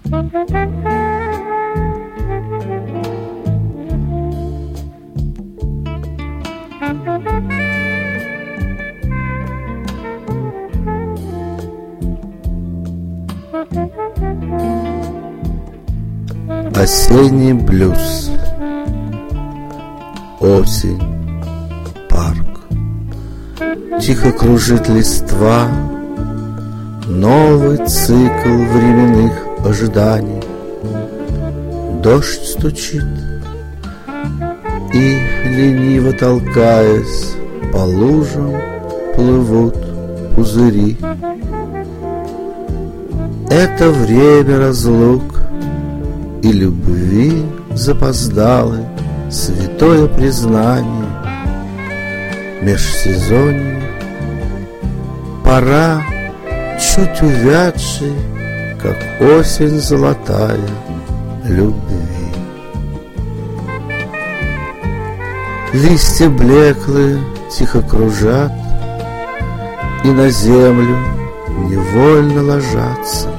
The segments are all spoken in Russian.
Осенний блюз. Осень, парк. Тихо кружит листва. Новый цикл временных ожиданий. Дождь стучит, и, лениво толкаясь, по лужам плывут пузыри. Это время разлук и любви запоздалой, святое признание. Межсезонье, пора чуть увядшей, как осень золотая, любви. Листья блеклые тихо кружат и на землю невольно ложатся.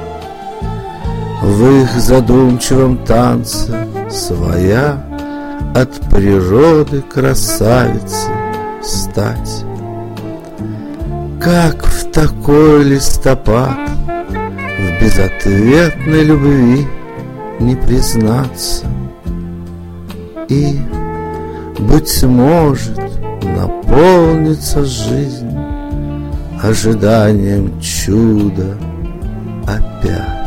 В их задумчивом танце своя от природы красавица стать. Как в такой листопад в безответной любви не признаться? И, быть может, наполнится жизнь ожиданием чуда опять.